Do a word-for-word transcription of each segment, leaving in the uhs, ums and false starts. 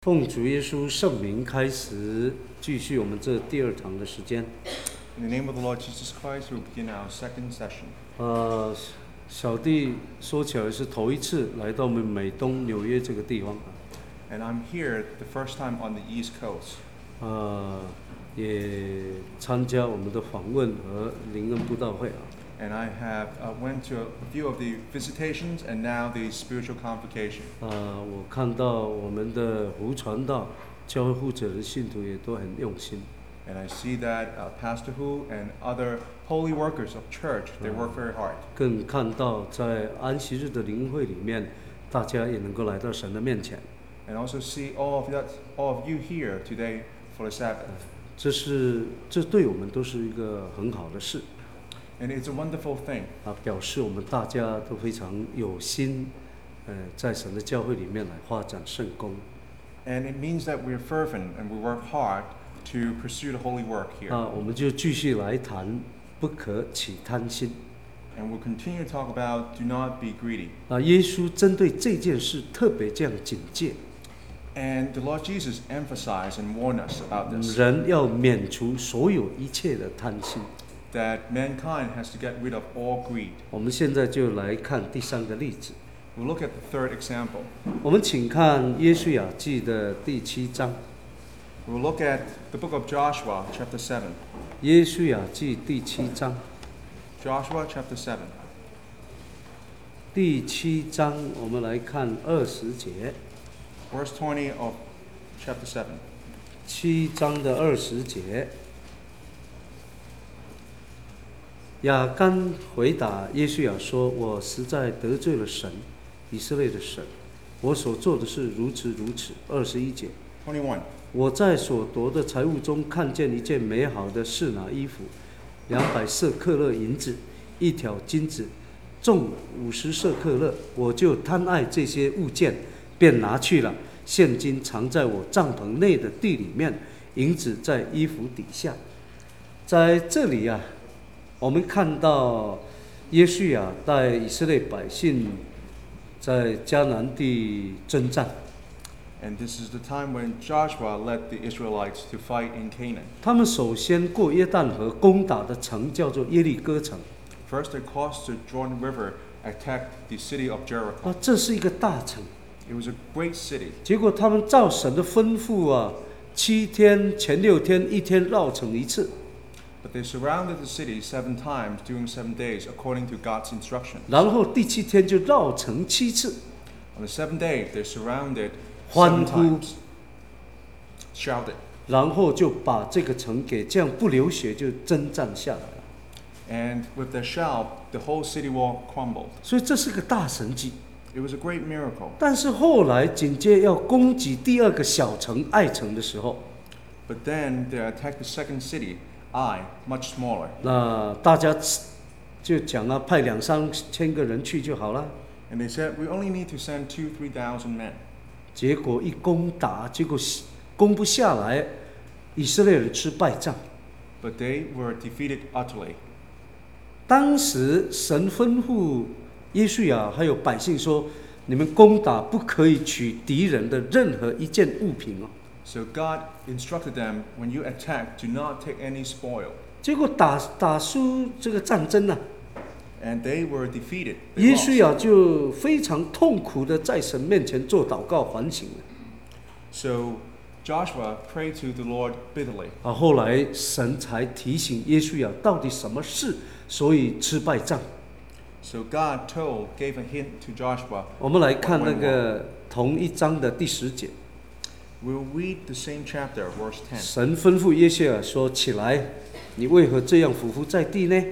奉主耶稣圣名开始，继续我们这第二堂的时间。 In the name of the Lord Jesus Christ, we begin our second session. 呃，小弟说起来是头一次来到我们美东纽约这个地方。 And I'm here the first time on the East Coast. 呃，也参加我们的访问和灵恩布道会啊。 And I have uh, went to a few of the visitations and now the spiritual convocation. 呃，我看到我们的胡传道、教会负责人、信徒也都很用心。 And I see that uh, Pastor Hu and other holy workers of church, they work very hard. 更看到在安息日的灵会里面，大家也能够来到神的面前。 And also see all of that, all of you here today for the Sabbath. 这是这对我们都是一个很好的事。 And it's a wonderful thing. 啊，表示我们大家都非常有心，呃，在神的教会里面来发展圣工。 And it means that we're fervent and we work hard to pursue the holy work here. 啊，我们就继续来谈不可起贪心。 And we'll continue to talk about do not be greedy. 啊，耶稣针对这件事特别这样警戒。 And the Lord Jesus emphasized and warned us about this. 人要免除所有一切的贪心。 That mankind has to get rid of all greed. 我们现在就来看第三个例子。 We'll look at the third example. 我们请看约书亚记的第七章。 We'll look at the book of Joshua, chapter seven. 约书亚记第七章。 Joshua, chapter seven. 第七章，我们来看二十节。 Verse twenty of chapter seven. 七章的二十节。亚干回答约书亚说：“我实在得罪了神，以色列的神。我所做的是如此如此。”二十一节。 twenty-one. 我在所夺的财物中看见一件美好的示拿衣服，两百舍克勒银子，一条金子，重五十舍克勒。我就贪爱这些物件，便拿去了。现金藏在我帐篷内的地里面，银子在衣服底下。在这里啊，我们看到约书亚带以色列百姓在迦南地征战。 And this is the time when Joshua led the Israelites to fight in Canaan. 他们首先过约旦河，攻打的城叫做耶利哥城。 First, they crossed the Jordan River, attacked the city of Jericho. 啊，这是一个大城。 It was a great city. 结果他们照神的吩咐啊，七天前六天一天绕城一次。 But they surrounded the city seven times during seven days, according to God's instructions. 然后第七天就绕城七次。 On the seventh day, they surrounded 欢 seven 呼 times, shouted, 然后就把这个城给这样不流血就征战下来了。 and with their shout, the whole city wall crumbled. 所以这是个大神迹。 It was a great miracle. 但是后来紧接要攻击第二个小城爱城的时候， But then they attacked the second city, Ai, much smaller. 那大家就讲啊，派两三千个人去就好了。 And they said, we only need to send two, three thousand men. 结果一攻打，结果攻不下来，以色列人吃败仗。 But they were defeated utterly. 当时神吩咐约书亚还有百姓说：“你们攻打不可以取敌人的任何一件物品哦。” So God instructed them, when you attack, do not take any spoil. 结果打打输这个战争啊， And they were defeated. They 约书 lost. 亚就非常痛苦的在神面前做祷告反省了。 So Joshua prayed to the Lord bitterly. 啊，后来神才提醒约书亚到底什么事，所以吃败仗。 So God told, gave a hint to Joshua. 我们来看那个同一章的第十节。 We'll read the same chapter, verse ten. 神吩咐约书亚说：“起来，你为何这样俯伏在地呢？”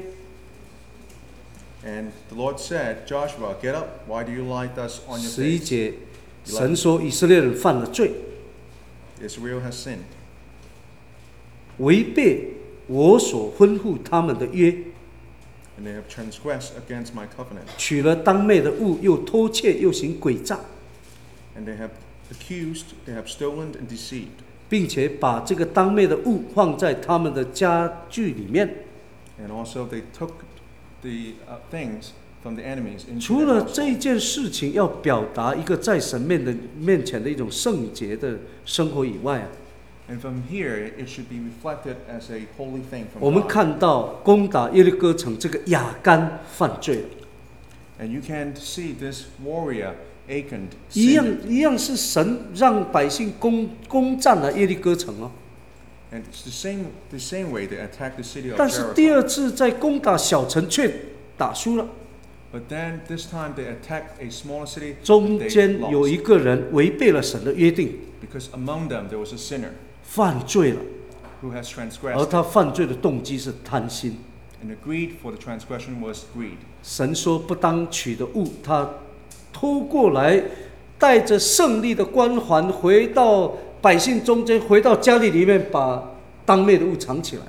And the Lord said, Joshua, get up. Why do you lie thus on your 十一 face? 节，神说以色列人犯了罪， Israel has sinned. 违背我所吩咐他们的约， And they have transgressed against my covenant. 取了当妹的物，又偷窃，又行诡诈， And they have accused, they have stolen and deceived. 并且把这个当妹的物放在他们的家具里面。 And also they took the uh, things from the enemies into 除 their 了这 household. 一件事情要表达一个在神面的面前的一种圣洁的生活以外啊， And from here, it should be reflected as a holy thing 我 from 们 God. 看到攻打耶利哥城这个亚干犯罪了， And you can see this warrior, Achan, 一样 sinned. 一样是神让百姓攻攻占了耶利哥城哦。 And it's the same, the same way they attacked the city of 但是第 Jericho. 二次在攻打小城却打输了， But then this time they attacked a smaller city. 中 They 间有 lost 一个人违背了神的约定， because among them there was a sinner 犯罪了， who has 而 transgressed. 他犯罪的动机是贪心。 And the greed for the transgression was greed. 神说不当取的物，他偷过来，带着胜利的光环回到百姓中间，回到家里里面，把当灭的物藏起来。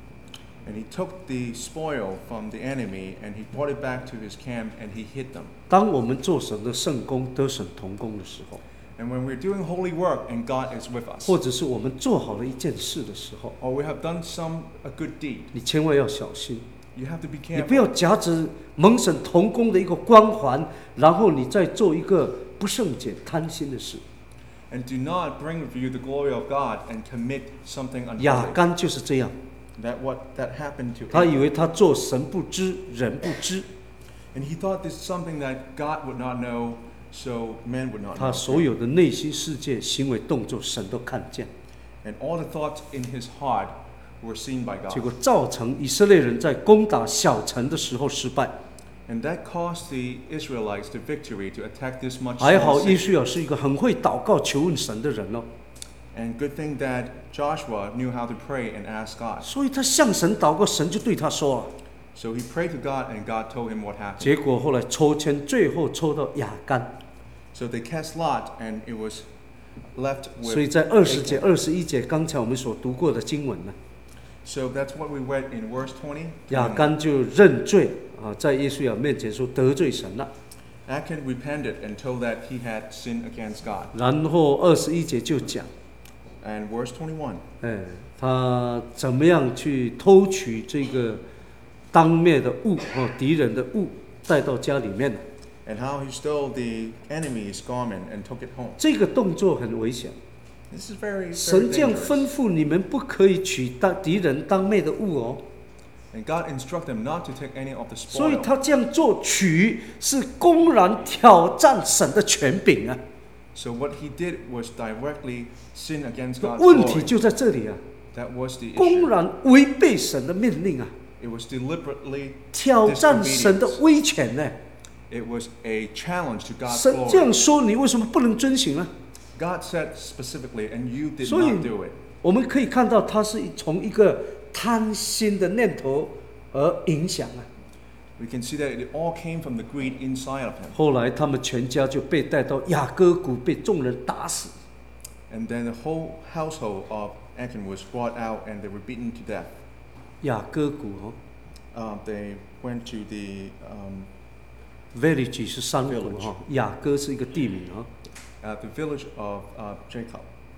And he took the spoil from the enemy and he brought it back to his camp and he hid them. 当我们做神的圣工得神同工的时候， And when we're doing holy work and God is with us, 或者是我们做好了一件事的时候， or we have done some a good deed, 你千万要小心， you have to be 你不要 careful. 夹着蒙神同工的一个光环，然后你再做一个不圣洁、贪心的事。 And do not bring with you the glory of God and commit something 亚 unholy. 干就是这样， That what that happened to 他以 him. 为他做神不知，人不知。 And he thought this is something that God would not know, so men would not 他 know. 所有的内心世界、行为动作，神都看见， And all the thoughts in his heart were seen by 结 God. 果造成以色列人在攻打小城的时候失败。 And that caused the Israelites the victory to attack this much 还 small 好，耶 city. 稣亚是一个很会祷告、求问神的人哦， And good thing that Joshua knew how to pray and ask God. 所以他向神祷告，神就对他说啊。 So he prayed to God and God told him what happened. 结果后来抽签，最后抽到亚干， So they cast lot and it was left 所以 with 在二十节、 Achan. 二十一节，刚才我们所读过的经文呢， So that's what we read in verse twenty. 亚干就认罪啊，在耶稣亚面前说得罪神了。 Achan repented and told that he had sinned against God. 然后二十一节就讲， And verse twenty-one. 哎，他怎么样去偷取这个当灭的物哦，敌人的物带到家里面了。 And how he stole the enemy's garment and took it home. 这个动作很危险， This is very, very 神这样 dangerous. 吩咐你们不可以取当敌人当灭的物哦， And God instructed them not to take any of the 所以 spoil. 他这样做取是公然挑战神的权柄啊。 So what he did was directly sin against God's 问题 glory. 就在这里啊， That was the 公 issue. 然违背神的命令啊， It was deliberately 挑战神的 disobedience. 威权呢。 It was a challenge to God's 神这样 glory. 说，你为什么不能遵行呢？ God said specifically, and you did 所以 not do it. 我们可以看到，他是从一个贪心的念头而影响啊。 We can see that it all came from the greed inside of him. 后来他们全家就被带到雅各谷，被众人打死。 And then the whole household of Achan was brought out and they were beaten to death. 雅各谷哦 Um, they went to the um, ，village 是山谷 Village 哈，雅各是一个地名啊。 uh, the village of uh, Jacob.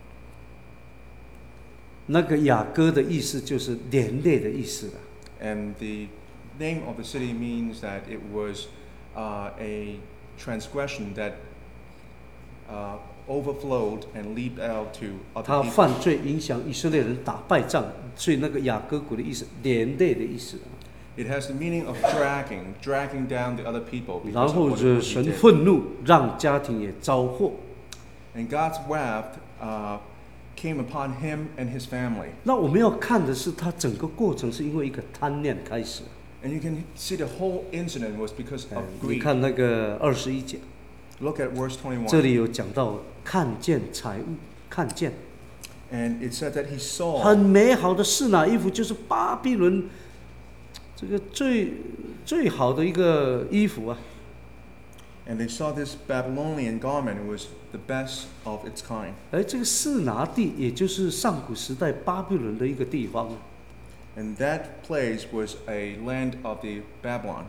那个雅各的意思就是连累的意思了。 And the name of the city means that it was uh, a transgression that uh, overflowed and leaped out to 他 other people. 犯罪影响以色列人打败仗，所以那个雅各谷的意思连累的意思。 It has the meaning of dragging, dragging down the other people 然 because 后 of what 惹 he 神 did. 愤怒，让家庭也遭祸。 And God's wrath uh, came upon him and his family. 那我们要看的是，他整个过程是因为一个贪念开始。 And you can see the whole incident was because 哎 of 你 greed. 看那个二十一节， Look at verse 这 twenty-one. 里有讲到看见财物，看见 And it said that he saw 很美好的示拿衣服，就是巴比伦这个最最好的一个衣服啊。 and they saw this Babylonian garment. It was the best of its kind. 而这个示拿地，也就是上古时代巴比伦的一个地方啊。 And that place was a land of the Babylon.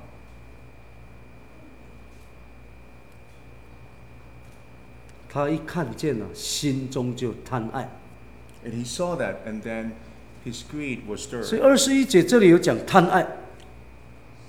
他一看见了、心中就贪爱。 And he saw that, and then his greed was 所以 stirred. 二十一节这里有讲贪爱，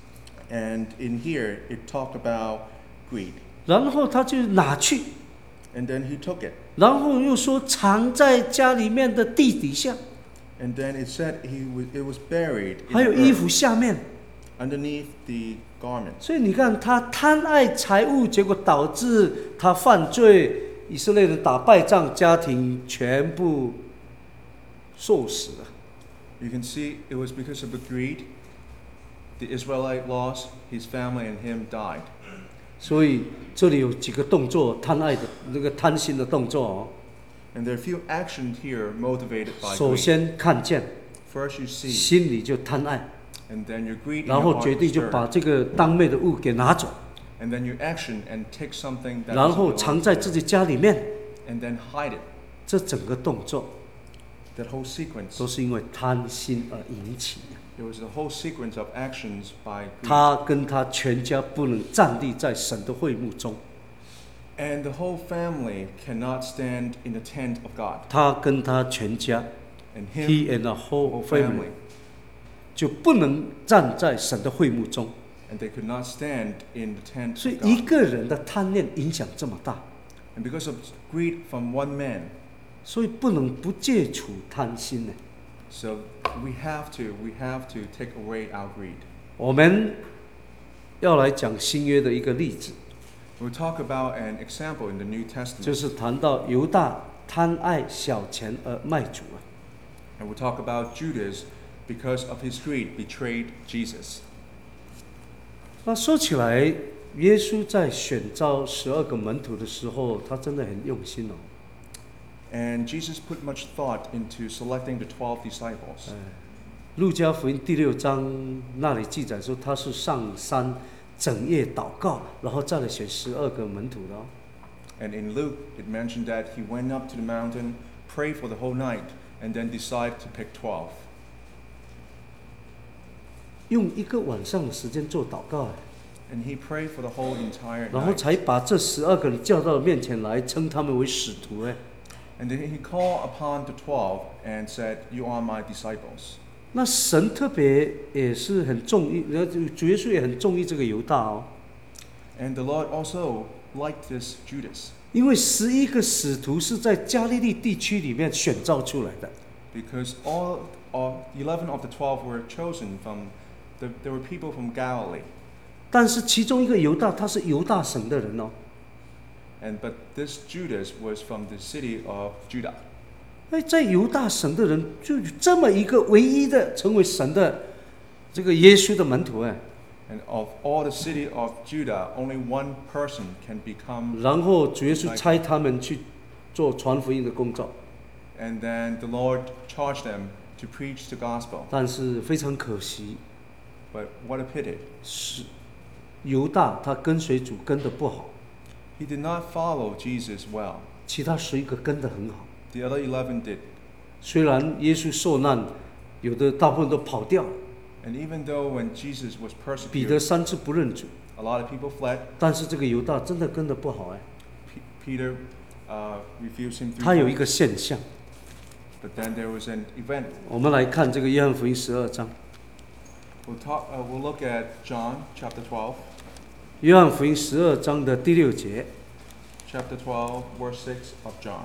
And in here, it talked about greed. 然后他就拿去， And then he took it. 然后又说藏在家里面的地底下， And then it said he was, it was buried 还有 in 衣 the 服 earth, 下面。 underneath the garments. 所以你看，他贪爱财物，结果导致他犯罪，以色列人打败仗，家庭全部受死了。 You can see it was because of the greed. The Israelite lost, his family and him died. 所以这里有几个动作，贪爱的那个贪心的动作哦。 And there are a few actions here motivated by 首 greed. 先看见， First you see, 心里就贪爱， and then your greed in 然 your 后 heart 决定 is 就 stirred. 把这个当昧的物给拿走， And then you action and take something that 然 doesn't 后 belong 藏 to 在 you, 自己家里面。 and then hide it. 这整个动作 That whole sequence, 都是因为贪心而引起的。 it was the whole sequence of actions by greed. 他跟他全家不能站立在神的会幕中， And the whole family cannot stand in the tent of God. 他跟他全家 And him, ，he and the whole whole family family, 就不能站在神的会幕中。 and they could not stand in the tent 所以 of 一 God. 个人的贪念影响这么大， And because of greed from one man, 所以不能不戒除贪心呢。 so we have to, we have to take away our greed. 我们要来讲新约的一个例子， We'll talk about an example in the New 就 Testament. 是谈到犹大贪爱小钱而卖主啊。 And we'll talk about Judas, because of his greed, betrayed Jesus. 那说起来，耶稣在选召十二个门徒的时候，他真的很用心哦。 And Jesus put much thought into selecting the twelve disciples. 路加福音第六章那里记载说，他是上山整夜祷告，然后再来选十二个门徒的哦。 And in Luke, it mentioned that he went up to the mountain, prayed for the whole night, and then decided to pick twelve. 用一个晚上的时间做祷告， And he prayed for the whole entire 然后 night. 才把这十二个人叫到面前来，称他们为使徒。哎， And then he called upon the twelve and said, "You are my disciples." 那神特别也是很重意，然后主耶稣也很重意这个犹大哦， And the Lord also liked this Judas, 因为十一个使徒是在加利利地区里面选召出来的。 because all of eleven of the twelve were chosen from. The, there were people from Galilee, 但是其中一个犹大，他是犹大省的人哦。 and but this Judas was from the city of Judah. 哎，在犹大省的人就有这么一个唯一的成为神的这个耶稣的门徒哎， And of all the city of Judah, only one person can become. 然后主耶稣差他们去做传福音的工作， And then the Lord charged them to preach the gospel. 但是非常可惜， But what a pity. 是犹大他跟随主跟得不好， He did not follow Jesus well. 其他十一个跟得很好。 The other eleven did. 虽然耶稣受難，有的大部分都跑掉了， And even though when Jesus was 彼得 persecuted, 三次不认主， a lot of people fled. 但是这个犹大真的跟得不好哎。 P- Peter uh, refused him 他有一 three 个 times. 现象， But then there was an event. 我们来看这个约翰福音十二章。 We'll talk. Uh, we'll look at John chapter twelve. 约翰福音十二章的第六节， Chapter twelve, verse six of John.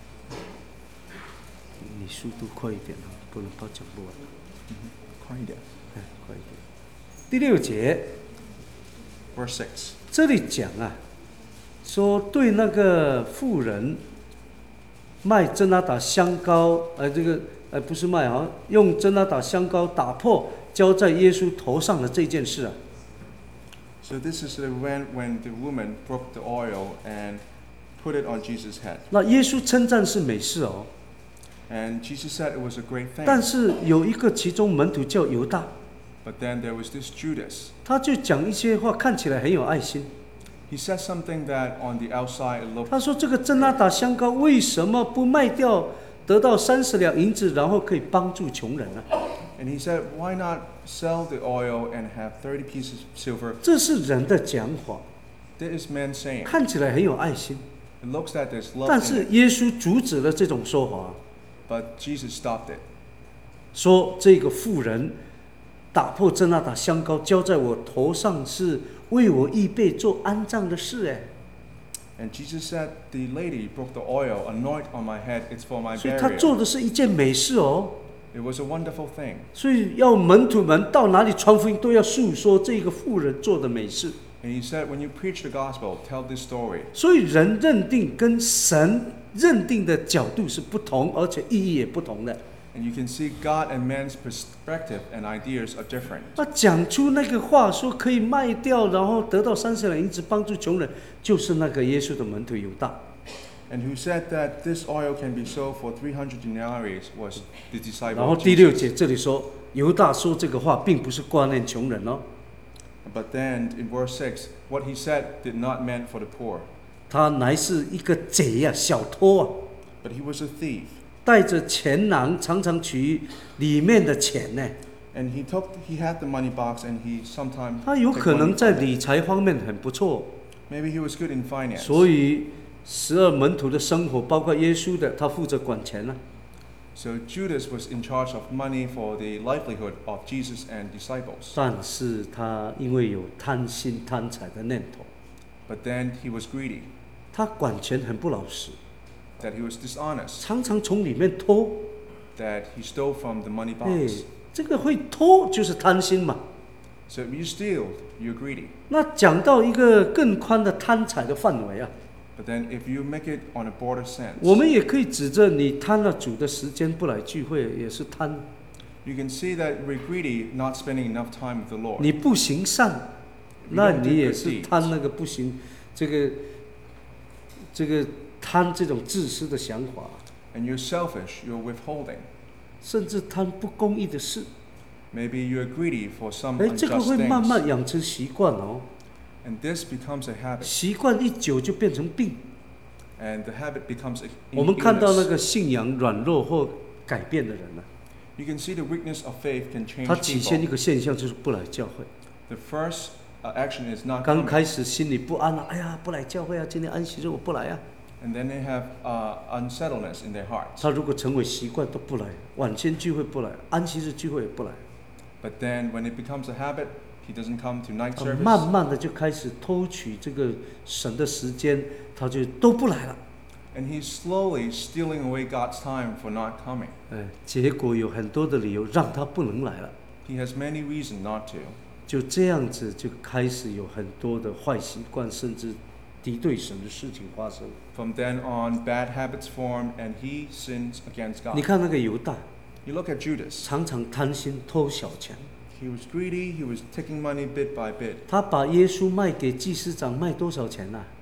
你速度快一点啊，不能把讲不完。 快一点。 哎，快一点。第六节 Verse six. 这里讲啊，说对那个妇人卖真拿打香膏，呃，这个呃不是卖啊，用真拿打香膏打破浇在耶稣头上的这件事啊， So this is the event when the woman broke the oil and put it on Jesus' head. 那耶稣称赞是美事哦， And Jesus said it was a great 但 thing. 是有一个其中门徒叫犹大， But then there was this Judas. 他就讲一些话，看起来很有爱心。 He said something that on the outside it looked. 他说：“这个真拿打香膏为什么不卖掉，得到三十两银子，然后可以帮助穷人呢？ And he said, "Why not sell the oil and have thirty pieces of silver?" 这是人的讲法， This is man saying. 看起来很有爱心， It looks like there's love 但 in 是 it, 耶稣阻止了这种说法， but Jesus stopped it. 说这个妇人打破这那打香膏浇在我头上，是为我预备做安葬的事。哎， And Jesus said, the lady broke the oil, anoint on my head, it's for my 所以他做 burial. 的是一件美事哦。 It was a wonderful thing. 所以要门徒们到哪里传福音，都要述说这个妇人做的美事。 And he said, when you preach the gospel, tell this story. 所以人认定跟神认定的角度是不同，而且意义也不同的。 And you can see God and man's perspective and ideas are different. 那讲出那个话，说可以卖掉，然后得到三十两银子帮助穷人，就是那个耶稣的门徒犹大。 And who said that this oil can be sold for three hundred denarii was the 然 disciple 后 of 第六 Jesus. 节这里说，犹大说这个话，并不是挂念穷人哦， But then in verse six, what he said did not meant for the poor, 他乃是一个贼啊，小偷啊， but he was a thief. 带着钱囊，常常取里面的钱呢。 And he took, he had the money box, and he sometimes 他有 took 可能 money 在 from it. 理财方面很不错， Maybe he was good in finance. 所以十二门徒的生活，包括耶稣的，他负责管钱啊。 So Judas was in charge of money for the livelihood of Jesus and disciples. 但是他因为有贪心贪财的念头， But then he was greedy, 他管钱很不老实， that he was dishonest, 常常从里面偷。 that he stole from the money 哎 box. ， 这个会偷就是贪心嘛。 So if you steal, you're greedy. 那讲到一个更宽的贪财的范围啊， But then if you make it on a broader sense, 我们也可以指着你贪了主的时间不来聚会，也是贪。 you can see that we're greedy, not spending enough time with the Lord. 你不行善， We 那 don't do 你也 good 是 deeds. 贪那个不行，这个这个贪这种自私的想法， And you're selfish, you're withholding. 甚至贪不公义的事。 Maybe you're greedy for some 哎，这个 unjust 会慢 things. 慢养成习惯哦， And this becomes a habit. 习惯一久就变成病。 And the habit becomes a 我们看到那 illness. 个信仰软弱或改变的人呢、 You can see the weakness of faith can 他 change 起先一 people. 个现象就是不来教会， The first uh, action is not 刚 coming. 开始心里不安啊，哎呀，不来教会啊，今天安息日我不来啊。 And then they have uh, unsettledness in their hearts. 他如果成为习惯都不来，晚间聚会不来，安息日聚会也不来， But then when it becomes a habit, he doesn't come to night 他 service. 慢慢的就开始偷取这个神的时间，他就都不来了。 And he's slowly stealing away God's time for not coming. 哎，结果有很多的理由让他不能来了， He has many reasons not to. 就这样子就开始有很多的坏习惯，甚至敌对神的事情发生。 From then on, bad habits form, and he sins against 你 God. 看那个犹大， You look at Judas. 常常贪心偷小钱， He was greedy. He was taking money bit by bit. 他把耶稣卖给祭司长，卖多少钱呐、啊？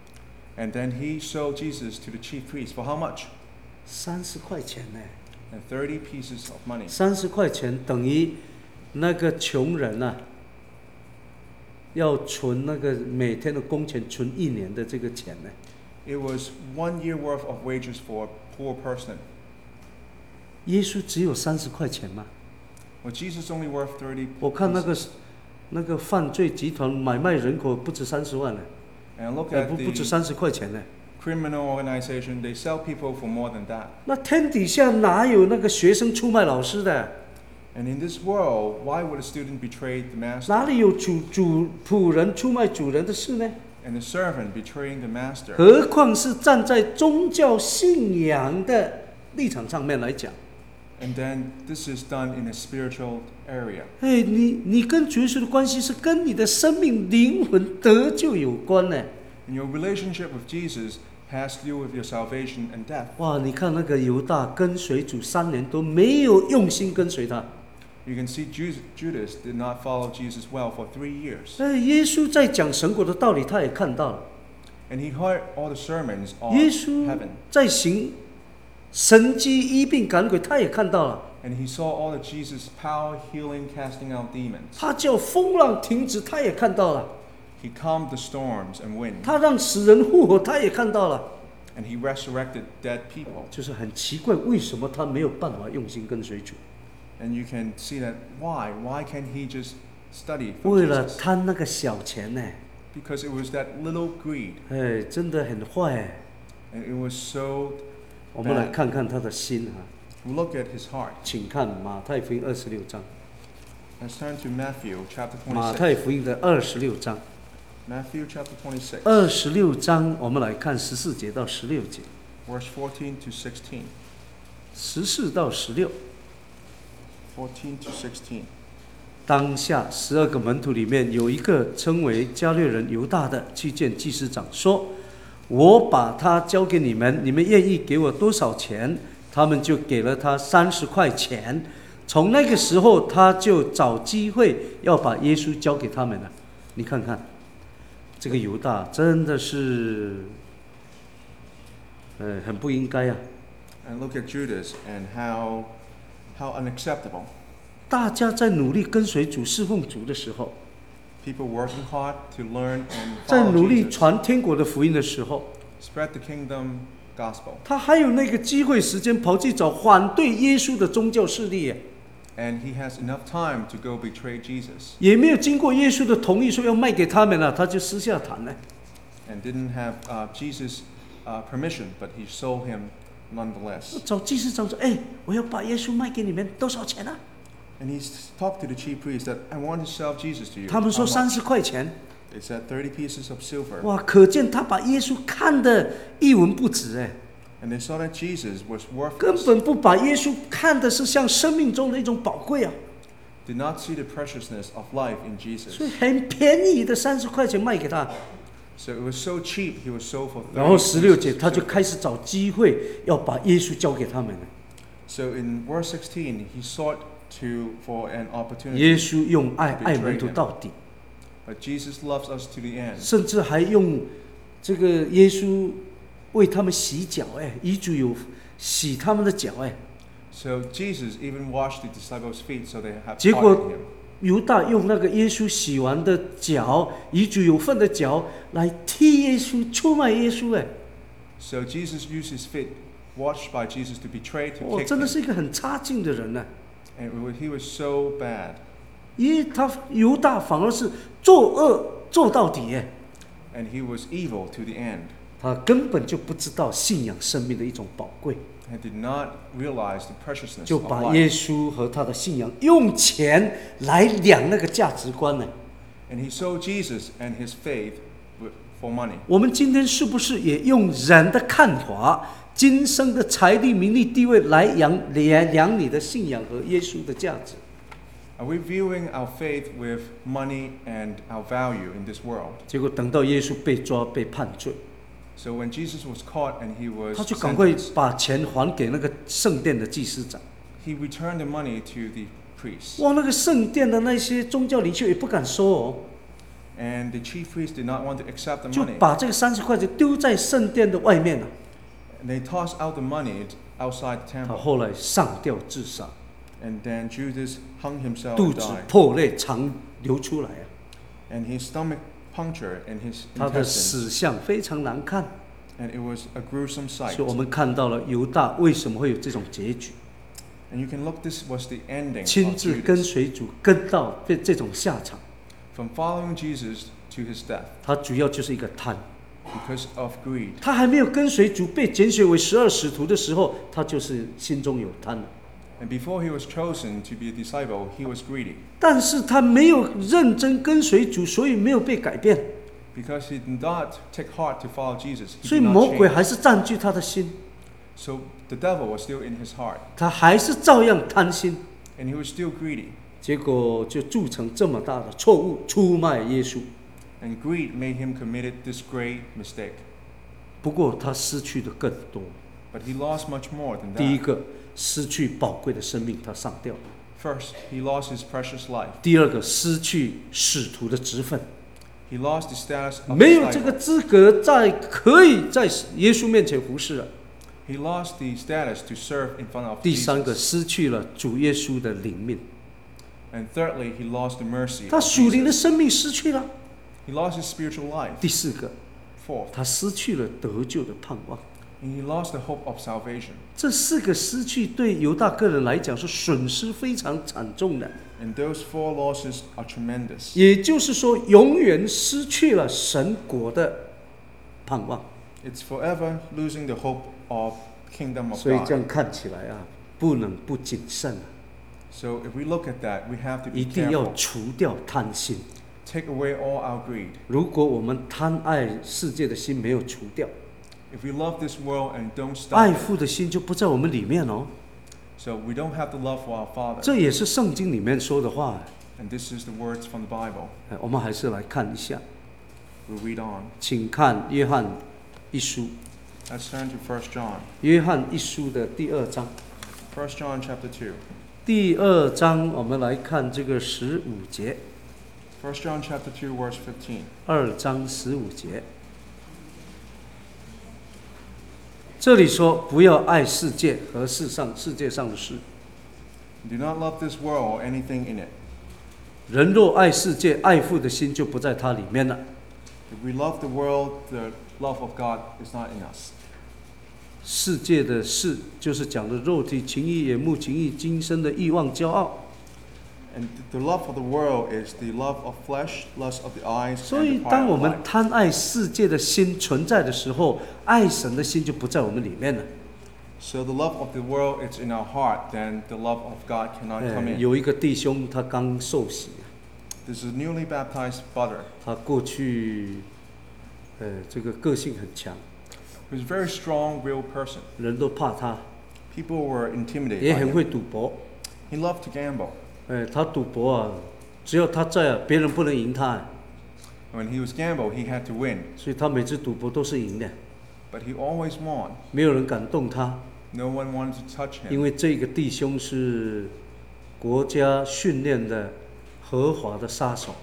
And then he sold Jesus to the chief priest for how much? 三十块钱呢、 And thirty pieces of money. 三十块钱等于那个穷人呐、啊，要存那个每天的工钱，存一年的这个钱呢。 It was one year worth of wages for a poor person. 耶稣只有三十块钱吗？ Well, Jesus only worth thirty 我看那个 pieces. 那个犯罪集团买卖人口不止三十万呢， And look 哎， at 不不止 the 三十块钱呢。 criminal organization. They sell people for more than that. 那天底下哪有那个学生出卖老师的？ And in this world, why would a student betray the 哪 master? 里有主主仆人出卖主人的事呢？ And the servant betraying the master. 何况是站在宗教信仰的立场上面来讲， And then this is done in a spiritual area. 哎，你你跟主耶稣的关系是跟你的生命灵魂得救有关呢。 And your relationship with Jesus has to do with your salvation and death. 哇，你看那个犹大跟随主三年都没有用心跟随他。 You can see Ju- Judas did not follow Jesus well for three years. 哎，耶稣在讲神国的道理，他也看到了。 And he heard all the sermons on 耶稣 heaven. 在行神迹医病赶鬼，他也看到了。 And he saw all of Jesus' power, healing, casting out demons. 他叫风浪停止，他也看到了。 He calmed the storms and wind. 他让死人复活，他也看到了。 And he resurrected dead people. 就是很奇怪，为什么他没有办法用心跟随主？ And you can see that why? Why can't he just study from 为了 Jesus? 贪那个小钱呢？ Because it was that little greed. 哎，真的很坏哎。 And it was so 我们来看看他的心哈， look at his heart. 请看马太福音二十六章。 Let's turn to Matthew chapter 马 twenty-six. 太福音的二十六章。 Matthew chapter twenty-six, 二十六章，我们来看十四节到十六节， verse fourteen to sixteen. 十四到十六。 fourteen to sixteen. 当下十二个门徒里面有一个称为加略人犹大的，去见祭司长说：“我把他交给你们，你们愿意给我多少钱？”他们就给了他三十块钱。从那个时候，他就找机会要把耶稣交给他们了。你看看，这个犹大真的是，呃，很不应该啊。 And look at Judas and how how unacceptable. 大家在努力跟随主、侍奉主的时候， People working hard to learn and 在 follow 努力 Jesus, 传天国的福音的时候， spread the kingdom gospel. 他还有那个机会时间跑去找反对耶稣的宗教势力耶， And he has enough time to go betray Jesus, 也没有经过耶稣的同意说要卖给他们了，他就私下谈了。 and didn't have uh, Jesus' uh, permission, but he sold him nonetheless. 找祭司长说：“哎，我要把耶稣卖给你们，多少钱啊 And he talked to the chief priest that I want to sell Jesus to？” you. 他们说 How much? 三十块钱。 They said thirty pieces of silver. 哇，可见他把耶稣看得一文不值哎， And they saw that Jesus was 根 worthless. 本不把耶稣看的是像生命中的一种宝贵啊， Did not see the preciousness of life in 所以 Jesus. 很便宜的三十块钱卖给他。 So it was so cheap, he was sold for 然后 thirty 十六 pieces 节 of 他就 silver. 开始找机会要把耶稣交给他们了。 So in verse sixteen, he sought to for an 耶 opportunity. 稣用爱爱门徒到底， But Jesus loves us to the end. 甚至还用这个耶稣为他们洗脚，哎，遗主有洗他们的脚，哎， So Jesus even washed the disciples' feet so they have 结 part 果 in him. 犹大用那个耶稣洗完的脚，遗主有份的脚来踢耶稣，出卖耶稣，哎， So Jesus used his feet, washed by Jesus, to betray, to 哦， kick 真的 him. 是一个很差劲的人呢。 And it was- he was so bad. 因他犹大反而是作恶做到底，哎， And he was evil to the end. 他根本就不知道信仰生命的一种宝贵。 And did not realize the preciousness 就 of 把耶 life. 稣和他的信仰用钱来量那个价值观呢。 And he sold Jesus and his faith with- for money. 我们今天是不是也用人的看法、今生的财力、名利、地位来量量量你的信仰和耶稣的价值？ Are we viewing our faith with money and our value in this world? 结果等到耶稣被抓、被判罪， So when Jesus was caught and he was 他就赶快 sentenced, 把钱还给那个圣殿的祭司长。 he returned the money to the priests. 哇，那个圣殿的那些宗教领袖也不敢收哦， And the chief priests did not want to accept the 就 money. 把这个三十块钱丢在圣殿的外面了。 And they tossed out the money outside the 他 temple. 后来上吊自杀， And then Judas hung himself 肚 and 子 died. 破裂，肠流出来啊。 And his stomach punctured in his 他的 intestines. 死相非常难看， And it was a gruesome sight. 所以我们看到了犹大为什么会有这种结局， And you can look, this was the ending 亲 of 自跟 Judas. 随主，跟到这这种下场。 From following Jesus to his death 他主要就是一个贪， because of greed. 他还没有跟随主被拣选为十二使徒的时候，他就是心中有贪了。 And before he was chosen to be a disciple, he was greedy 但是他没有认真跟随主，所以没有被改变， because he did not take heart to follow Jesus. He 所以 did not 魔鬼 change. 还是占据他的心， So the devil was still in his heart, 他还是照样贪心， and he was still greedy. 结果就铸成这么大的错误，出卖耶稣。 And greed made him commit this great mistake. 不过他失去的更多。 But he lost much more than 第一 that. 个，失去宝贵的生命，他上吊； First, he lost his precious life. 第二个，失去使徒的职分， He lost the status of 没有这个 disciple. 资格在可以在耶稣面前服侍了。 He lost the status to serve in front of 第三个， Jesus. 失去了主耶稣的灵命， And thirdly, he lost the mercy 他 of 属灵的 Jesus. 生命失去了。 He lost his spiritual life. 第四个， Fourth, 他失去了得救的盼望。 and he lost the hope of salvation. 这四个失去对犹大个人来讲是损失非常惨重的， And those four losses are tremendous. 也就是说，永远失去了神国的盼望。 It's forever losing the hope of kingdom of 所以这 God. 样看起来啊，不能不谨慎啊。 So if we look at that, we have to 一 be 定要 careful. 除掉贪心。 Take away all our greed. 如果我们贪爱世界的心没有除掉， If we love this world and don't 爱 stop it, 父的心就不在我们里面哦。 so we don't have the love for our Father. 这也是圣经里面说的话。 And this is the words from the Bible. 哎我们还是来看一下， We'll read on. 请看约翰一书， Let's turn to First John. 约翰一书的第二章。 First John chapter two. 第二章我们来看这个十五节， First John chapter two, verse fifteen. 二章十五节。这里说不要爱世界和世上世界上的事。 Do not love this world or anything in it. 人若爱世界，爱父的心就不在他里面了。 If we love the world, the love of God is not in us. 世界的事就是讲的肉体情欲、眼目情欲、今生的欲望、骄傲。 And the love of the world is the love of flesh, lust of the eyes, 所 and 以， the 当 pride 我 of 们 life. 贪爱世界的心存在的时候，爱神的心就不在我们里面了。 So the love of the world is in our heart, then the love of God cannot 哎 come in. 有一个弟兄，他刚受洗， This is a newly baptized brother 他过去，呃，这个个性很强， who's a very strong, real person. 人都怕他， People were intimidated 也 by 很 him. 会赌博。 He loved to gamble. 哎，他赌博啊，只要他在啊，别人不能赢他，哎 When he was gamble, he had to win, 所以他每次赌博都是赢的， but he always won. 没有人敢动他， No one wanted to touch 因 him 为这个弟兄是国家训练的合法的杀手。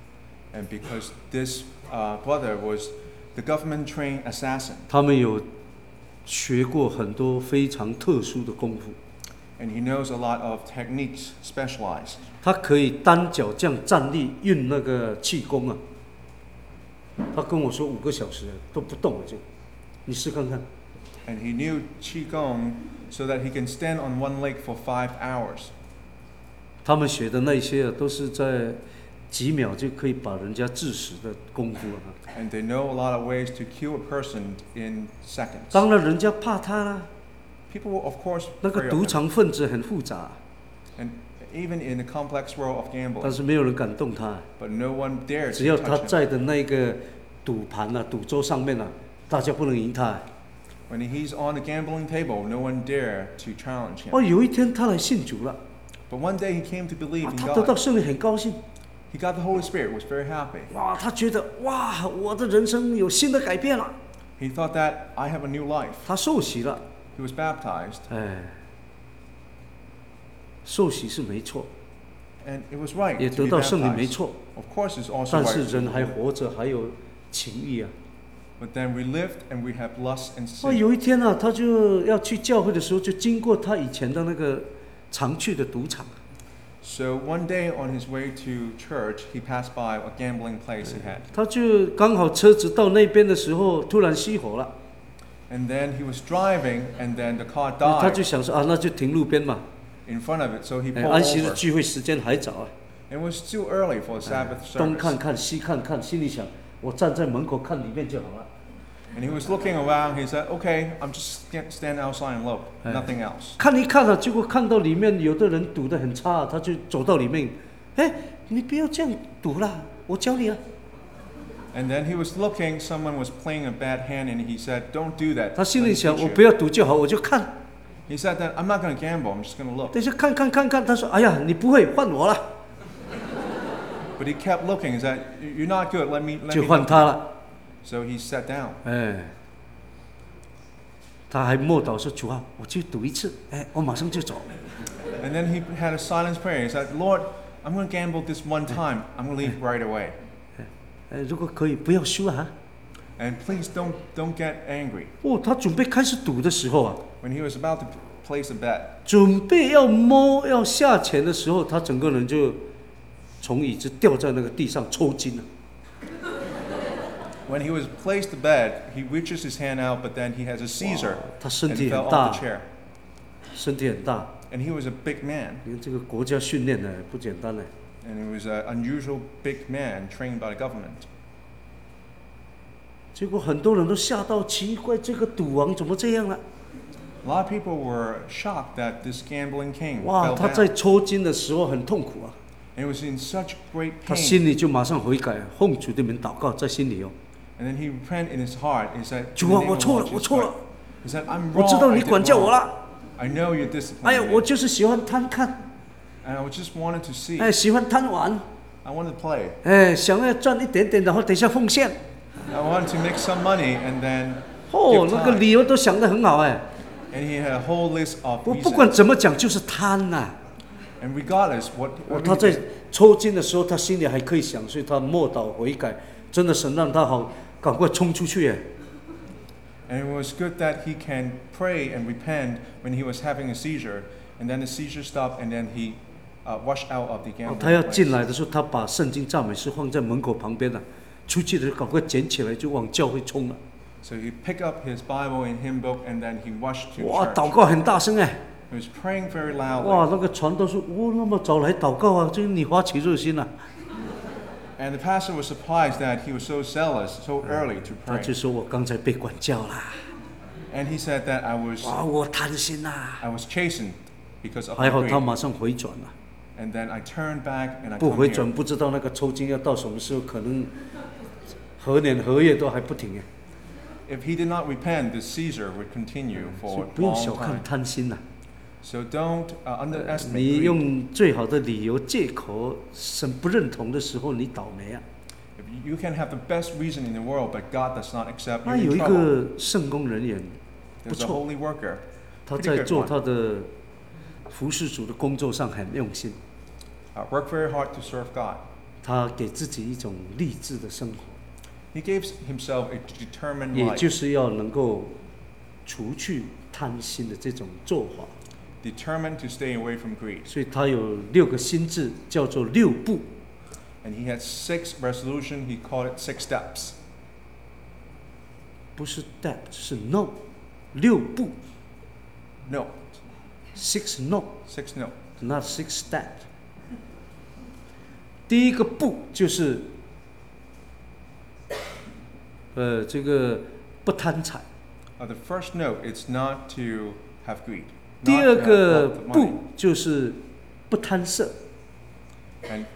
and because this uh, brother was the government-trained assassin, 他们有学过很多非常特殊的功夫， and he knows a lot of techniques specialized. 他可以单脚这样站立运那个气功啊。他跟我说五个小时都不动了就，你试看看。 And he knew qigong so that he can stand on one leg for five hours. 他们学的那些啊，都是在几秒就可以把人家致死的功夫啊。 And they know a lot of ways to kill a person in seconds. 当然人家怕他啦， People, of course, 那 afraid 个 of 赌 him. 场分子很复杂， And even in the complex world of 但 gambling, 是没有人敢动他。 but no one dared 只要 to 他 touch him. 在的那个赌盘啊、赌桌上面啊，大家不能赢他。 When he's on the gambling table, no one dare to challenge 哦， him. 有一天他来信主了， But one day he came to believe 啊 in 他得到 God. 圣灵很高兴。 He got the Holy Spirit, was very happy. 哇，他觉得哇，我的人生有新的改变了。 He thought that I have a new life. 他受洗了， He was baptized, 哎，受洗是没错， and it was right 也 to 得 be 到圣灵没 baptized. 错， Of course, it's also 但 right. 是 to 人还 believe. 活着，还有情欲啊。 But then we lived and we have lust and 哦， sin. 有一天啊，他就要去教会的时候，就经过他以前的那个常去的赌场。 So one day on his way to church, he passed by a gambling place he had. 他就刚好车子到那边的时候，突然熄火了， And then he was driving, and then the car 他就 died 想说啊，那就停路边嘛。 in front of it, so he 哎， pulled 安息日 over. 聚会时间还早啊， It was still early for a Sabbath 东看 service. 看西看看，心里想，我站在门口看里面就好了。 And he was looking around. He said, "Okay, I'm just sta- stand outside and look, Eh. nothing else." 看一看啊，结果看到里面有的人赌得很差、啊，他就走到里面，哎，你不要这样赌啦，我教你啊。 And then he was looking. Someone was playing a bad hand, and he said, "Don't do that." 他心 Let 里 me 想， teach 我 you." 不要赌就好，我就看。 He said that I'm not going to gamble. I'm just going to look. 等一下看看看看，他说，哎呀，你不会，换我了， But he kept looking. He said, "You're not good. Let me." Let 就 me 换 help 他 you." 了。 So he sat down. 哎，他还默祷说，主啊，我去赌一次，哎，我马上就走。 And then he had a silence prayer. He said, "Lord, I'm going to gamble this one time. I'm going to leave right away. 哎，如果可以，不要输啊。 And please don't don't get angry." 哦，他准备开始赌的时候啊， When he was about to place a bet, 准备要摸要下钱的时候，他整个人就从椅子掉在那个地上抽筋了。 when he was placed the bet, he reaches his hand out, but then he has a seizure 他身 and 体 fell 很 off 大 the，chair. 身体很大， And he was a big man, 你看这个国家训练的不简单呢。 and he was an unusual big man trained by the government. 结果很多人都吓到，奇怪，这个赌王怎么这样了？ A lot of people were shocked that this gambling king 哇， fell 他在 down. 抽筋的时候很痛苦啊， And he was in such great 他 pain. 心里就马上悔改，奉主的名祷告，在心里哦， And then he repented in his heart. He said, 主 "In 啊， the name 我 of 错 the 了， Lord 我 Jesus 错了， Christ." He said, "I'm 我知 wrong. 道 I 你 did 管教我 wrong. 了， I know you 哎呀， disciplined 我 me. 就是喜欢贪看， And I just wanted to see. 哎，喜欢贪玩， I wanted to play. 哎，想要赚一点点，然后等一下奉献， I wanted to make some money and then 哦， give 那个 time. 理由都想得很好哎， And he had a whole list of 我不管 reasons. 怎么讲就是贪呐、 And regardless what, 哦， what 他 he 在 did, 抽筋的时候，他心里还可以想，所以他默祷悔改，真的神让他好，赶快冲出去哎。 and it was good that he can pray and repent when he was having a seizure, and then the seizure stopped, and then he uh, rushed out of the 哦 gambling 他要 place. 进来的时候，他把圣经赞美诗放在门口旁边了、出去的时候赶快捡起来就往教会冲了。 So he picked up his Bible and hymn book, and then he rushed to 哇， church. 祷告很大声哎！ He was praying very loudly. 哇，那个传道说，哦，那么早来祷告啊，这个你发起热心了、 And the pastor was surprised that he was so zealous, so early to 他 pray. 就说我刚才被管教啦， And he said that I was 哇，我贪心啦。 I was chastened because of 还 my 好他 greed. 马上回转了， And then I turned back and I 不 come 回 here. 转不知道那个抽筋要到什么时候，可能何年何月都还不停哎。 If he did not repent, the seizure would continue 所 for 以 a 不要 long 小看 time. 贪心呐、 So don't uh, underestimate 你 greed. 用最好的理由借口，神不认同的时候，你倒霉啊！ If you can have the best reason in the world, but God does not accept, 那 you're 有 in 一 trouble. 个圣工人员， There's a 不错。 holy worker. 他 Pretty 在 good 做 one. 他的服侍主的工作上很用心， Uh, work very hard to serve God. 他给自己一种励志的生活， He gave himself a determined 也 life, 就是要能够除去贪心的这种做法。 determined to stay away from greed. 所以他有六个心智，叫做六步。 And he had six resolutions. He called it six steps. 不是 that 是 no， 六步 No, six no， six no. not six that。第一个步就是，呃，这个不贪财。 Uh, the first note is not to have greed. 第 Not 二 to have 个 wealth of money. 步就是不贪色 And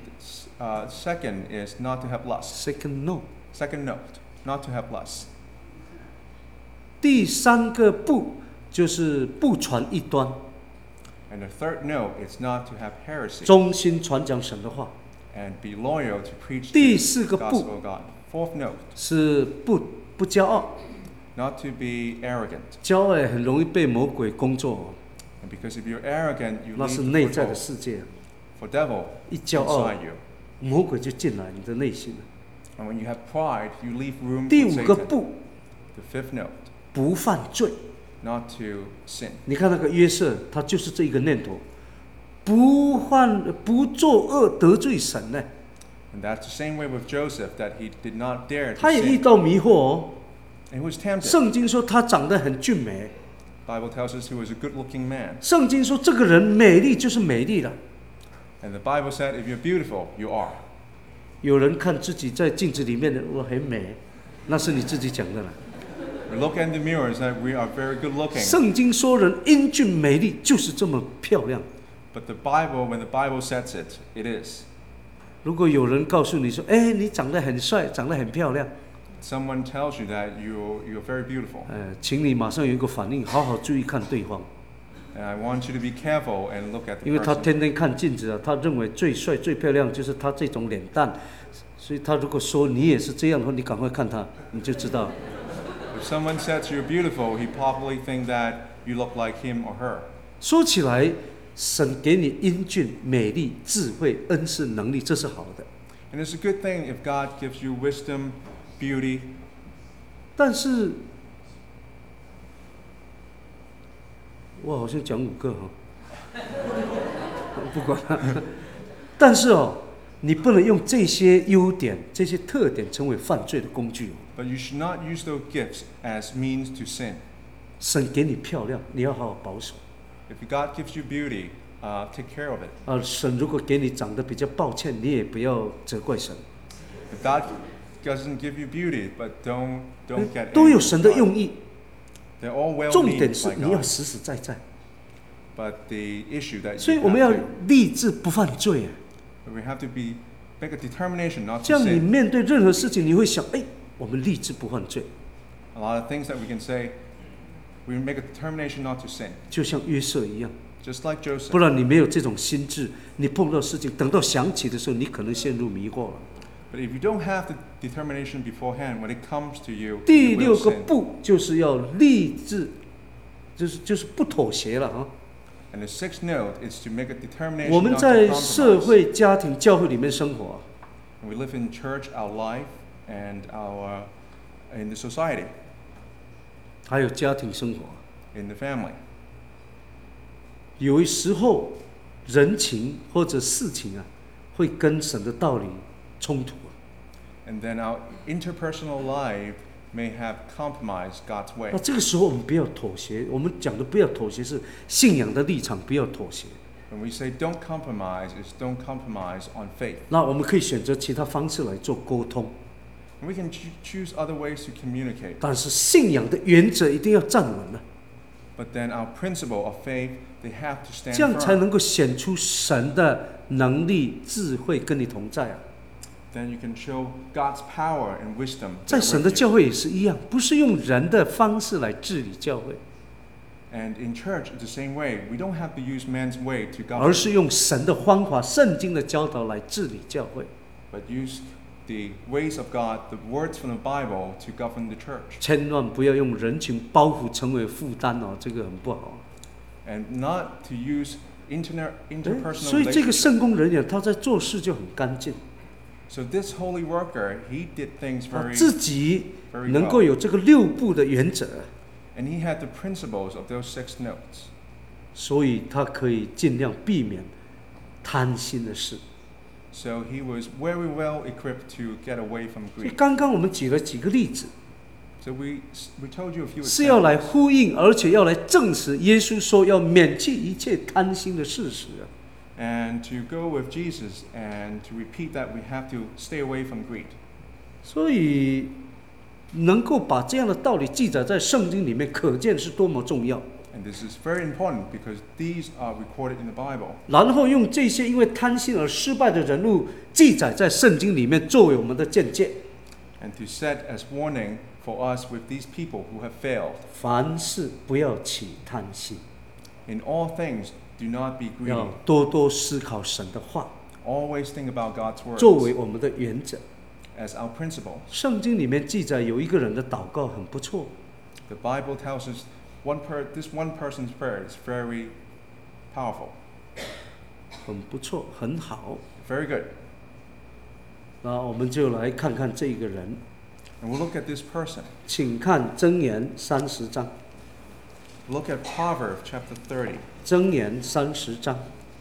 uh, second is not to have lust. ，second no。 Second note, not to have lust. 第三个步就是不传异端， And the third note is not to have heresy 忠心传讲神的话。 and be loyal to preach 第 the 四个 gospel 步 of God. Fourth note, 是不不骄傲， not to be arrogant. 骄傲很容易被魔鬼工作， And because if you're arrogant, you 那 lead 是 the 内在的 foothold 世界， for devil 一骄傲， inside you. 魔鬼就进来你的内心了。 And when you have pride, you leave room 第 for 五个 Satan. 步 The fifth note, 不犯罪。 not to sin. 你看那个约瑟，他就是这一个念头，不犯不作恶得罪神呢。 And that's the same way with Joseph, that he did not dare to 他也遇 sin. 到迷惑哦。 And he was tempted. 圣经说他长得很俊美， Bible tells us he was a good-looking man. 圣经说这个人美丽就是美丽了。 And the Bible said, if you're beautiful, you are. 有人看自己在镜子里面的我很美，那是你自己讲的啦。 We look in the mirror and say we are very good-looking. 圣经说人英俊美丽就是这么漂亮。 But the Bible, when the Bible says it, it is. 如果有人告诉你说，哎，你长得很帅，长得很漂亮， Someone tells you that you you're very beautiful. 呃，请你马上有一个反应，好好注意看对方， And I want you to be careful and look at 因 the 为他 person. 天天看镜子啊，他认为最帅最漂亮就是他这种脸蛋，所以他如果说你也是这样的话，你赶快看他，你就知道。 If someone says you're beautiful, he probably think that you look like him or her. 说起来，神给你英俊、美丽、智慧、恩赐、能力，这是好的。 And it's a good thing if God gives you wisdom, beauty. 但是，我好像讲五个哈，不管了。但是哦，你不能用这些优点、这些特点成为犯罪的工具哦。 But you should not use those gifts as means to sin. 神给你漂亮，你要好好保守。 If God gives you beauty, uh, take care of it. 啊，神如果给你长得比较抱歉，你也不要责怪神。 If God doesn't give you beauty, but don't don't get 都有 angry 神的 with God. 用意。 They're all well 重点 meant 是 by 你要 God. 实实在在。 But the issue that 所以 you 我们 have 要 to, 立志不犯罪啊。 we have to be make a determination not 这 to 样你 sin. 面对任何事情，你会想，哎，我们立志不犯罪， A lot of things that we can say, we make a determination not to sin, 就像约瑟一样。 just like 不 Joseph. 然你没有这种心智，你碰到事情，等到想起的时候，你可能陷入迷惑了。 But if you don't have the determination beforehand, when it comes to you, 第 you 六 will 个 sin. 不就是要立志，就是就是不妥协了啊。 And the sixth note is to make a 我 determination 们 not 在 to 社 compromise. 会、家庭、教会里面生活啊， And we live in church, our life, and our in the society, 还有家庭生活啊， in the family. 有时候人情或者事情啊，会跟神的道理冲突啊。 And then our interpersonal life may have compromised God's way. 那这个时候我们不要妥协，我们讲的不要妥协是信仰的立场，不要妥协。 When we say don't compromise, it's don't compromise on faith. 那我们可以选择其他方式来做沟通， And we can choo- choose other ways to communicate. 但是信仰的原则一定要站稳了， But then our principle of faith, they have to stand 这样才 firm. 能够显出神的能力、智慧跟你同在啊。 Then you can show God's power and wisdom. 在 there 神的 with 教 you. 会也是一样，不是用人的方式来治理教会， And in church, it's the same way. We don't have to use man's way to 而 govern, 是用神的方法、圣经的教导来治理教会。 but use the ways of God, the words from the Bible, to govern the church. 千万不要用人情包袱成为负担哦，这个很不好。 And not to use interna- 哎 interpersonal 所以这个 relationships. 圣工人员他在做事就很干净， So this holy worker, he did things 他 very, 自己 very 能够 well. 有这个六步的原则， And he had the principles of those six notes. 所以他可以尽量避免贪心的事。 So he was very well equipped to get away from 所以 greed. 刚刚我们举了几个例子， So we, we told you a few 是要来 examples. 呼应，而且要来证实耶稣说要免去一切贪心的事实啊。 And to go with Jesus and to repeat that we have to stay away from greed. 所以能够把这样的道理记载在圣经里面，可见是多么重要。 And this is very important because these are recorded in the Bible. 然后用这些因为贪心而失败的人物记载在圣经里面，作为我们的见解。 And to set as warning for us with these people who have failed. 凡事不要起贪心， In all things, do not be 要 greedy. 多多思考神的话， Always think about God's 作为 words 我们的原则。 as our principle. 圣经里面记载有一个人的祷告很不错， The Bible tells us one per, this one person's prayer is very powerful, 很不错，很好。 very good. 那我们就来看看这个人， And we'll look at this person. 请看箴言三十章， Look at Proverbs chapter thirty. 箴言三十章。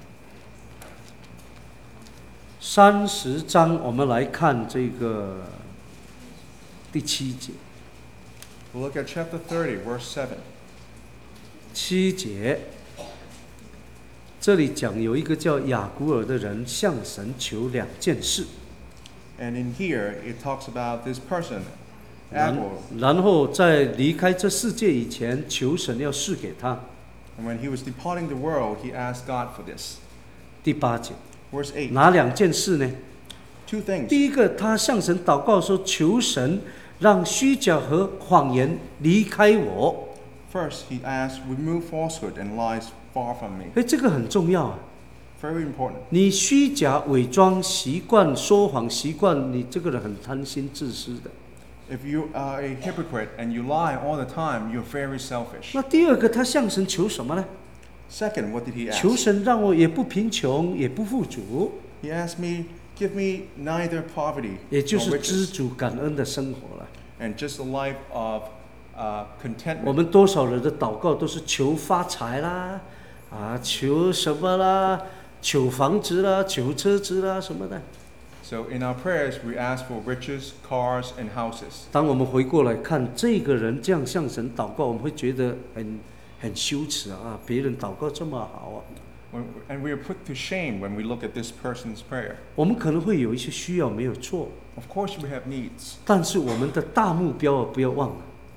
三十章，我们来看这个第七节。 We'll look at chapter thirty, verse seven. 七节，这里讲有一个叫雅古尔的人向神求两件事， And in here, it talks about this person, 然 Abel. 然后在离开这世界以前，求神要赐给他。 And when he was departing the world, he asked God for this. 第八节， Verse eight. 哪两件事呢？ Two things. 第一个，他向神祷告说：“求神让虚假和谎言离开我。 First, he asked, remove falsehood and lies far from me. ” 哎，这个很重要啊！ Very important. 你虚假伪装习惯说谎习惯，你这个人很贪心自私的。 If you are a hypocrite and you lie all the time, you're very selfish. 那第二个，他向神求什么呢？ Second, what did he 求 ask? 神让我也不贫穷，也不富足， He asked me, give me neither poverty 也就 nor 是知 riches, 足感恩的生活了。 and just a life of uh, 我 contentment. 们多少人的祷告都是求发财啦，啊，求什么啦，求房子啦，求车子啦什么的。 So in our prayers, we ask for riches, cars, and houses. 当我们回过来看这个人这样向神祷告，我们会觉得很很羞耻啊！别人祷告这么好啊， When, and we are put to shame when we look at this person's prayer. 我们可能会有一些需要没有错， Of course, we have needs, 但是我们的大目标啊不要忘了，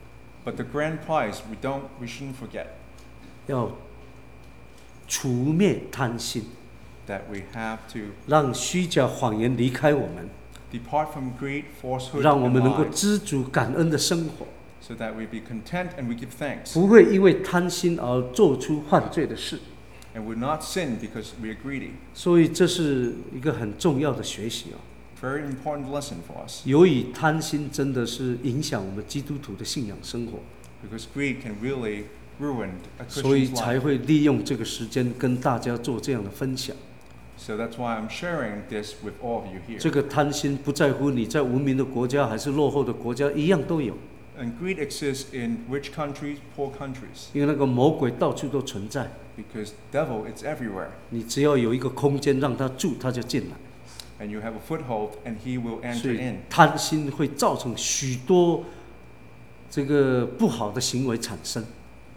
But the grand prize we don't we shouldn't forget 要除灭贪心， that we have to 让虚假谎言离开我们， depart from greed, falsehood, 让我 and 们能够 lies, 知足感恩的生活， so that we be content and we give thanks, 不会因为贪心而做出犯罪的事。 and we not sin because we are greedy. 所以这是一个很重要的学习哦。 Very important lesson for us 由于贪心真的是影响我们基督徒的信仰生活， because greed can really ruin a 所以 Christian's 才 life. 会利用这个时间跟大家做这样的分享。 So that's why I'm sharing this with all of you here. 这个贪心不在乎你在文明的国家还是落后的国家，一样都有。 And greed exists in rich countries, poor countries, 因为那个魔鬼到处都存在， because devil it's everywhere, 你只要有一个空间让他住，他就进来。 and you have a foothold, and he will 所 enter 以 in. 贪心会造成许多这个不好的行为产生。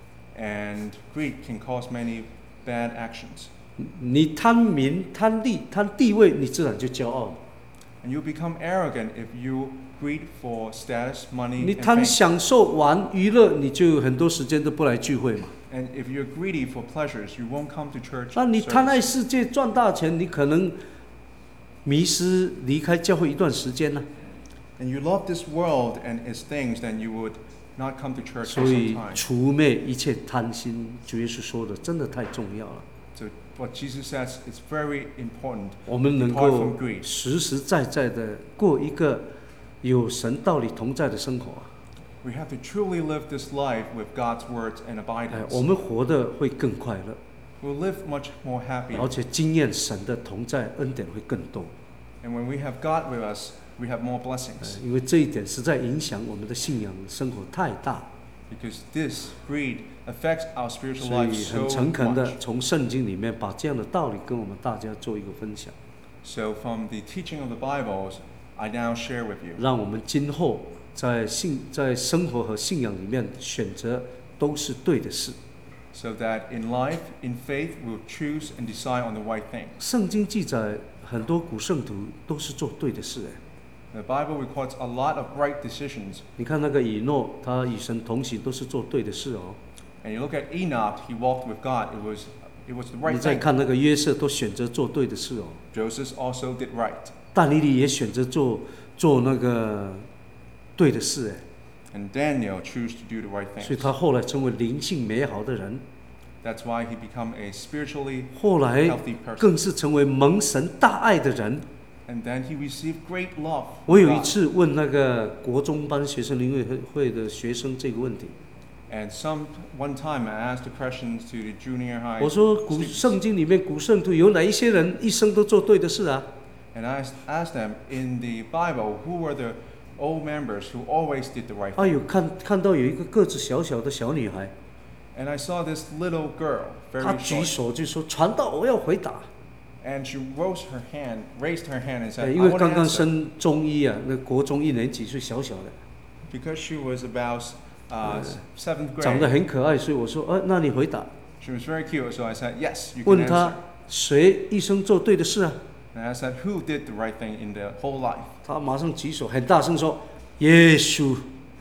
And greed can cause many bad actions. 你贪名、贪利、贪地位，你自然就骄傲了。 And you become arrogant if you greed for status, money, 你 and 贪 fame. 享受、玩、娱乐，你就很多时间都不来聚会嘛。 And if you're greedy for pleasures, you won't come to church 那你贪爱 service. 世界、赚大钱，你可能迷失、离开教会一段时间呢、 And you love this world and its things, then you would not come to church 所 for 以 some time. 除灭一切贪心，主耶稣说的真的太重要了。 So what Jesus says is very important. 我们能 Depart 够 from greed. 实实在在的过一个有神道理同在的生活啊！ We have to truly live this life with God's words and 哎， abidance. 我们活得会更快乐， We'll live much more happy. 而且经验神的同在恩典会更多。 And when we have God with us, we have more 哎 blessings. 因为这一点实在影响我们的信仰生活太大， Because this greed affects our spiritual 所 life 以 so 很诚恳 much. 的从圣经里面把这样的道理跟我们大家做一个分享， So from the teaching of the Bibles, I now share with you. 让我们今后在信在生活和信仰里面选择都是对的事。 So that in life, in faith, we'll choose and decide on the right thing. 圣经记载很多古圣徒都是做对的事哎。 The Bible records a lot of right decisions. 你看那个以诺，他与神同行，都是做对的事哦。 And you look at Enoch, he walked with God. It was, it was the 你 right 再 thing. 看那个约瑟，都选择做对的事哦。 Joseph also did right. 但以理也选择做做那个对的事哎， And Daniel chose to do the right 所以 things. 他后来成为灵性美好的人， That's why he became a spiritually 后来 healthy person. 更是成为蒙神大爱的人。 And then he received great love 我 from 有一 God. 次问那个国中班学生灵会会的学生这个问题， And some one time I asked the questions to the junior high 我说古 students. 圣经里面古圣徒有哪一些人一生都做对的事啊？ And I asked- asked them, in the Bible, who were the old members who always did the right 啊， thing? 有看看到有一个个子小小的小女孩， And I saw this little girl, 她 very 举 short, 手就说：“传道，我要回答。” and she rose her hand, raised her hand and 哎 said, I 因为 want 刚 to 刚 answer. 升中一啊，那国中一年级，所以小小的， Because she was about uh, seventh 长得 grade. 很可爱，所以我说：“呃，那你回答。 She was very cute, so I said, yes, you ”can 问 answer. 她谁一生做对的事啊？ And I said, who did the right thing in their whole life? 她马上举手，很大声说：“耶稣。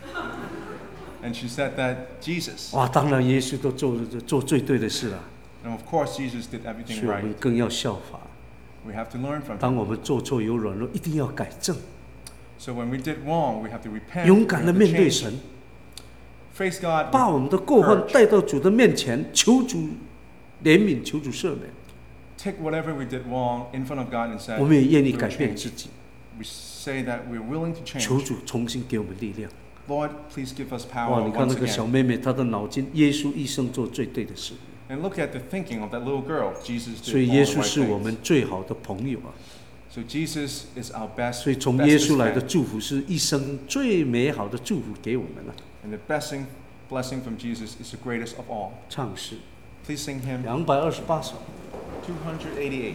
And she said that Jesus. ” 哇，当然耶稣都做做最对的事了， And of course, Jesus did 所 everything 以我们 right. 更要效法。 We have to learn from him. 当我们做错有软弱，一定要改正， So when we did wrong, we have to repent. 勇 we 敢 have 的 to 面对 change. 神， Face God. 把 with 我们的过犯 courage. 带到主的面前，求主怜悯，求主赦免。 Take whatever we did wrong in front of God and say, 我们也愿意 we will 改变 change. 自己， We say that we're willing to 求 change. 主重新给我们力量。 Lord, please give us 哇， power 你看那 once 个小 again. 妹妹，她的脑筋，耶稣一生做最对的事， And look at the thinking of that little girl. Jesus 所 did 以 all 耶 the 稣 right 是我 things. 们最好的朋友啊。 So Jesus is our best, 所以从耶 bestest 稣来的 friend. 祝福是一生最美好的祝福给我们了。 And the blessing, blessing from Jesus is the greatest of all. 唱诗 Please sing hymn 两百二十八首。 two eighty-eight.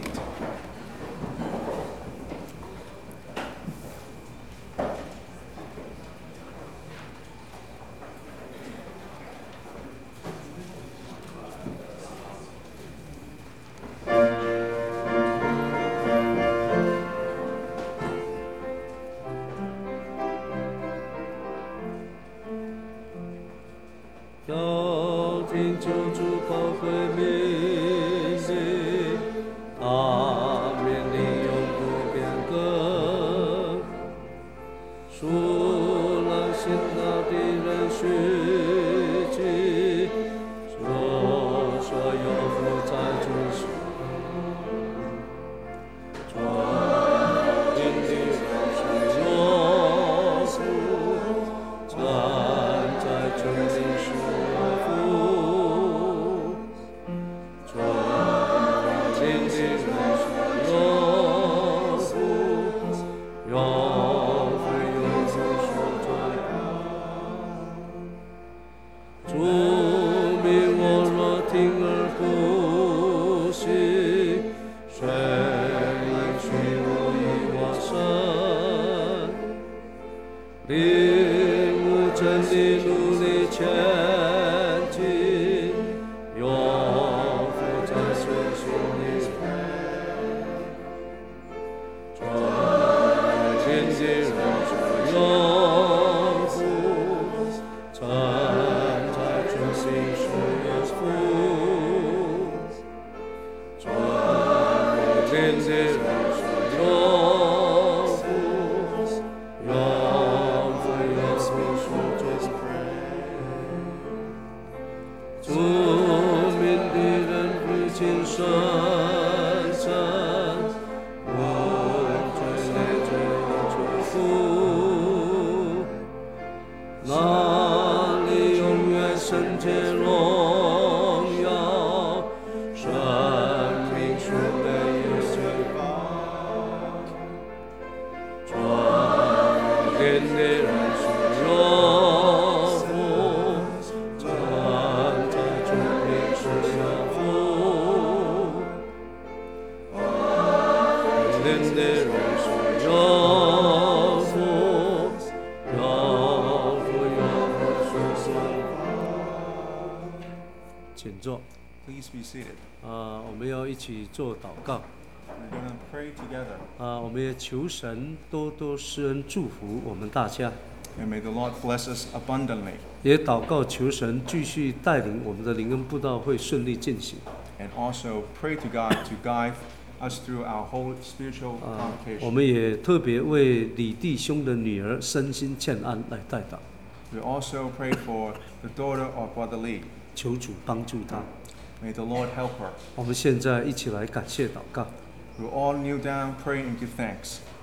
灵的人是有福，有福有福说着主命我若听而不行，谁应许我以我身？领悟真理，努力前进，有福在随心里。专心的人是有福，站在主心是有福。专心的人是有福，有福有福说着 pray。主命的人不轻深深，我追随追追福，那里永远圣洁荣耀，生命树的耶稣专灵的人是有福，站在主面是有福，灵的人是有福，有福有福说请坐。 Please be seated. 啊、我们要一起做祷告。 We're going to pray together. 啊、我们也求神多多施恩祝福我们大家， And may the Lord bless us abundantly. 也祷告求神继续带领我们的灵恩布道会顺利进行。 And also pray to God to guide us through our whole spiritual 啊、我 convocation. 们也特别为李弟兄的女儿身心欠安来代祷， We also pray for the daughter of Brother Lee. 求主帮助他。 May the Lord help her. 我们现在一起来感谢祷告。 We'll all kneel down, pray, and give thanks.